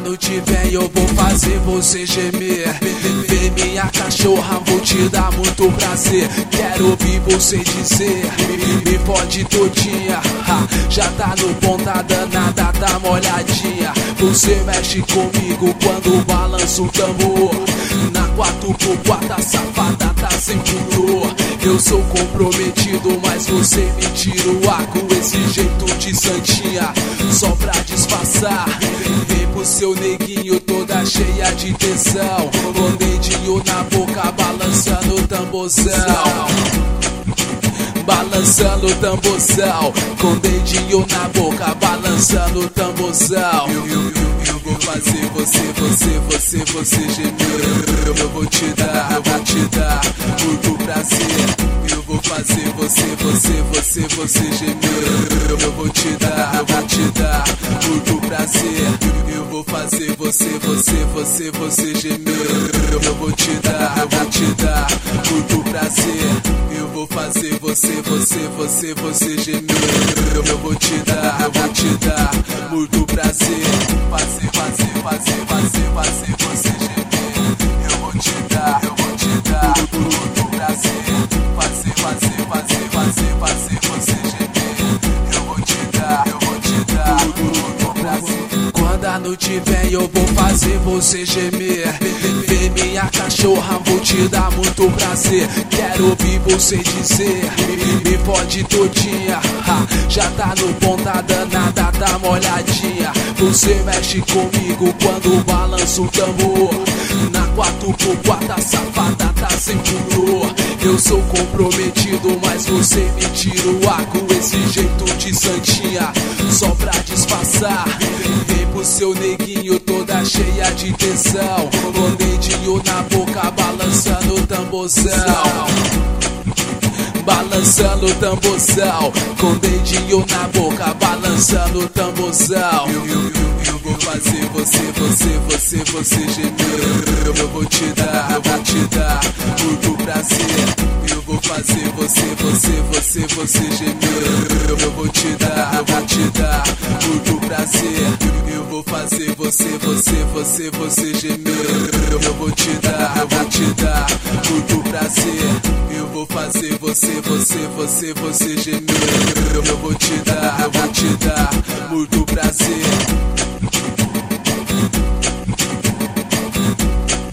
noite vem eu vou fazer você gemer. Vem minha cachorra, vou te dar muito prazer. Quero ouvir você dizer, me pode todinha. Já tá no ponta danada, tá molhadinha. Você mexe comigo quando balança o tambor. Na 4x4 a safada tá sempre nua. Eu sou comprometido, mas você me tira o ar com esse jeito de santinha, só pra disfarçar. Vem pro seu neguinho toda cheia de tesão, com dedinho na boca balançando o tamborzão. Balançando o tamborzão, com dedinho na boca balançando o tamborzão. Eu vou fazer você gemer. Eu vou te dar muito prazer. Eu vou fazer você gemer. Eu vou te dar muito prazer. Eu vou fazer você gemer. Eu vou te dar muito prazer. Eu vou fazer você gemer. Eu vou te dar muito prazer. Fazer você gemer. Eu vou te dar muito prazer. Fazer você gemer. Eu vou te dar muito prazer. Quando a noite vem eu vou fazer você gemer. Vem minha cachorra, vou te dar muito prazer. Quero ouvir você dizer, me pode todinha. Já tá no ponta danada, tá molhadinha. Você mexe comigo quando balança o tambor. Na 4x4 a safada tá sempre nua. Eu sou comprometido, mas você me tira o ar com esse jeito de santinha, só pra disfarçar. Vem pro seu neguinho toda cheia de tesão, com dedinho na boca balançando o tamborzão. Balançando o tamborzão, com dedinho na boca balançando o tamborzão. Eu vou fazer você gemer. Eu vou te dar muito prazer. Eu vou fazer você gemer. Eu vou te dar muito prazer. Eu vou fazer você gemer. Eu vou te dar muito prazer. Eu vou fazer você gemer. Eu vou te dar muito prazer.